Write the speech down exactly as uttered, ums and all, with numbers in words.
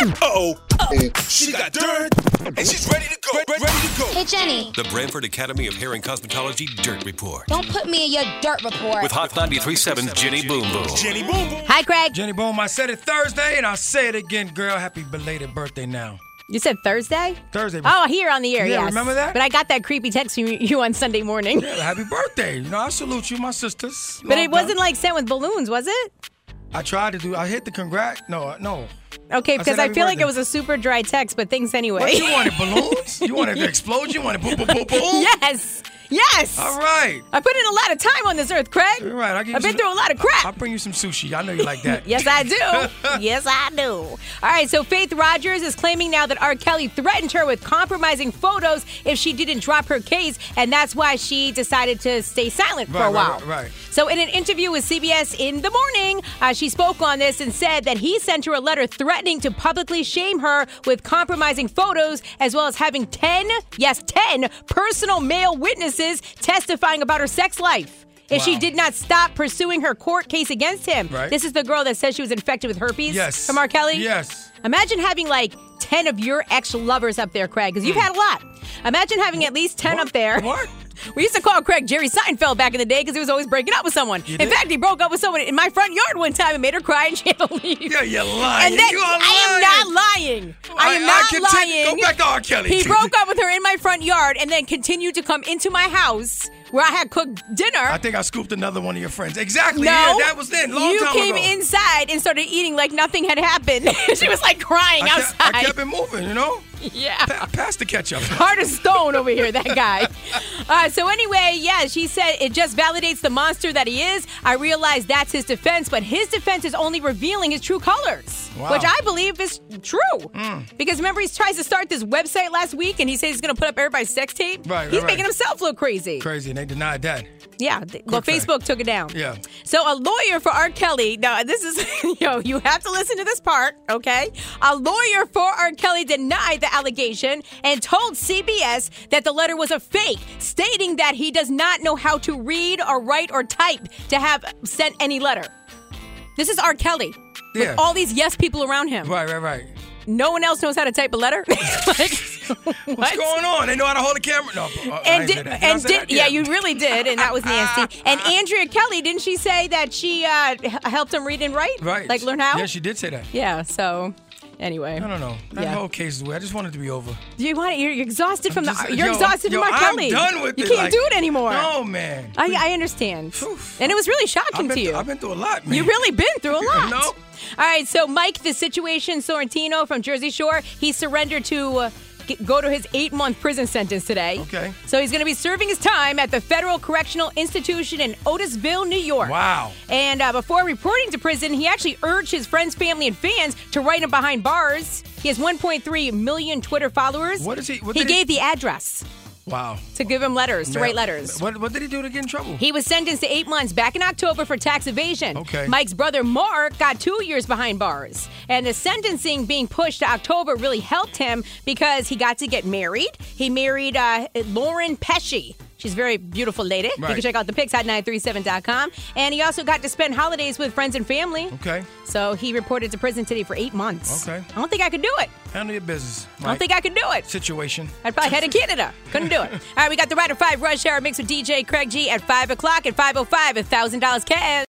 Uh-oh. She got dirt, and she's ready to go. Ready to go. Hey, Jenny. The Branford Academy of Hair and Cosmetology Dirt Report. Don't put me in your dirt report. With Hot ninety-three point seven Jenny Boom Boom. Jenny Boom Boom. Hi, Craig. Jenny Boom, I said it Thursday, and I'll say it again, girl. Happy belated birthday now. You said Thursday? Thursday. Oh, here on the air, Yeah, yes. remember that? But I got that creepy text from you on Sunday morning. Yeah, happy birthday. You know, I salute you, my sisters. But Long it wasn't done. like sent with balloons, was it? I tried to do, I hit the congrat. No, no. Okay, I because said I, happy feel like birthday. it was a super dry text, but thanks anyway. What, you wanted balloons? You wanted the explosion? You wanted boom, boom, boom, boom? Yes. Yes. All right. I put in a lot of time on this earth, Craig. You're right. I'll give you I've been some- through a lot of crap. I'll bring you some sushi. I know you like that. Yes, I do. Yes, I do. All right, so Faith Rogers is claiming now that R. Kelly threatened her with compromising photos if she didn't drop her case, and that's why she decided to stay silent for Right, a while. right, right, right. So in an interview with C B S in the morning, uh, she spoke on this and said that he sent her a letter threatening to publicly shame her with compromising photos, as well as having ten, yes, ten personal male witnesses testifying about her sex life if she Wow. did not stop pursuing her court case against him. Right. This is the girl that says she was infected with herpes Yes. from R. Kelly? Yes. Imagine having like ten of your ex-lovers up there, Craig, because you've had a lot. Imagine having at least ten What? up there. What? We used to call Craig Jerry Seinfeld back in the day because he was always breaking up with someone. You In did? fact, he broke up with someone in my front yard one time and made her cry and she had to leave. Yeah, you're lying. And then you are I am lying. not lying. I am I- I not continue- lying. Go back to R. Kelly. He broke up with her in my front yard and then continued to come into my house where I had cooked dinner. I think I scooped another one of your friends. Exactly. No, Yeah, that was then. Long you time came ago. inside and started eating like nothing had happened. She was like crying I kept, outside. I kept it moving, you know? Yeah. Pa- pass the ketchup. Heart of stone over here, that guy. Uh, so anyway, yeah, she said it just validates the monster that he is. I realize that's his defense, but his defense is only revealing his true colors, Wow. which I believe is true. Because remember, he tries to start this website last week, and he says he's going to put up everybody's sex tape. Right, right, He's right. making himself look crazy. Crazy, and they denied that. Yeah, th- well, Quick fact. Facebook took it down. Yeah. So a lawyer for R. Kelly, now this is, yo, you have to listen to this part, okay? A lawyer for R. Kelly denied the allegation and told C B S that the letter was a fake, stating that he does not know how to read or write or type to have sent any letter. This is R. Kelly. Yeah. With all these yes people around him. Right, right, right. No one else knows how to type a letter? Like, What's what? going on? They know how to hold a camera? No, uh, I And ain't did, say that. Did I and say did that? yeah, you really did, and that was nasty. And Andrea Kelly, didn't she say that she uh, h- helped him read and write? Right. Like learn how? Yeah, she did say that. Yeah. So, anyway, I don't know. That Yeah. whole case is weird. I just want it to be over. do you want it? You're, you're exhausted from Just- the. You're yo, exhausted yo, from R. I'm Kelly. done with you it. can't Like, do it anymore. No, man. I, I understand, Phew. and it was really I've shocking been to through- you. I've been through a lot, man. You've really been through a lot. No. All right, so Mike, the Situation Sorrentino from Jersey Shore, he surrendered to uh, g- go to his eight-month prison sentence today. Okay. So he's going to be serving his time at the Federal Correctional Institution in Otisville, New York. Wow. And uh, before reporting to prison, he actually urged his friends, family, and fans to write him behind bars. He has one point three million Twitter followers. What is he- what he did he- gave the address Wow. to give him letters, to Man, write letters. What, what did he do to get in trouble? He was sentenced to eight months back in October for tax evasion. Okay. Mike's brother Mark got two years behind bars. And the sentencing being pushed to October really helped him because he got to get married. He married uh, Lauren Pesci. She's a very beautiful lady. You Right. can check out the pics at nine three seven dot com. And he also got to spend holidays with friends and family. Okay. So he reported to prison today for eight months. Okay. I don't think I could do it. Handle your business. I don't think I could do it. Situation. I'd probably head to Canada. Couldn't do it. All right, we got the Rider five Rush Hour mix with D J Craig G at five o'clock. At five oh five, one thousand dollars cash.